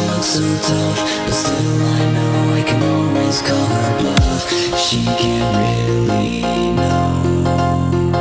look so tough, but still I know I can always call her bluff. She can't really know.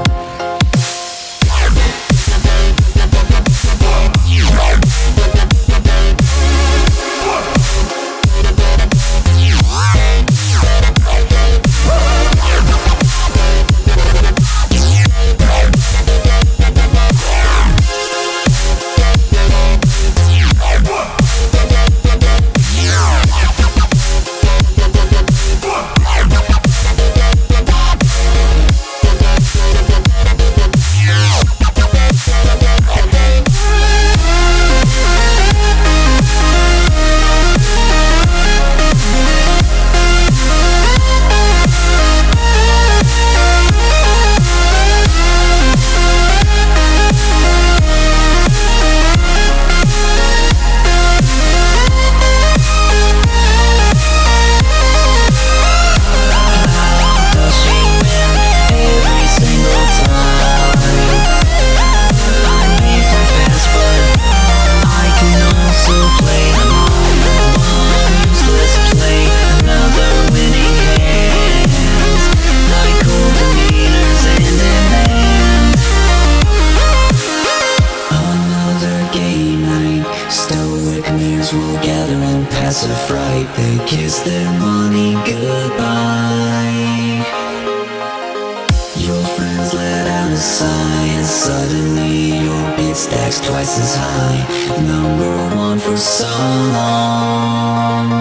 Will gather and pass a fright. They kiss their money goodbye. Your friends let out a sigh, and suddenly your beat stacks twice as high. Number one for so long.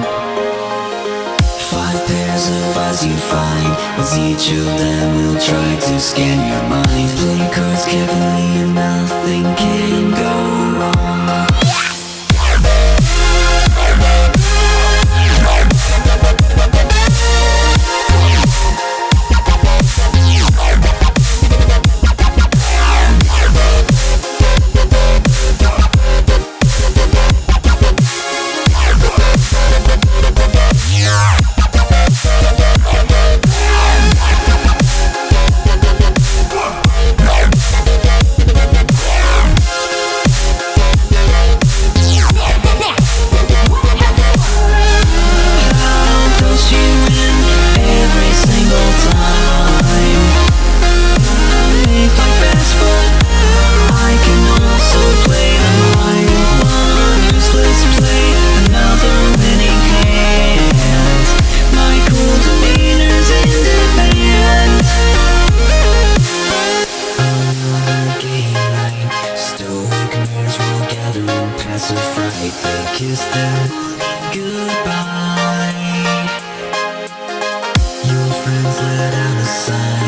5 pairs of eyes you find, with each of them will try to scan your mind. Play your cards carefully and nothing can go wrong. Pass a fright, they kiss their goodbye. Your friends let out a sigh.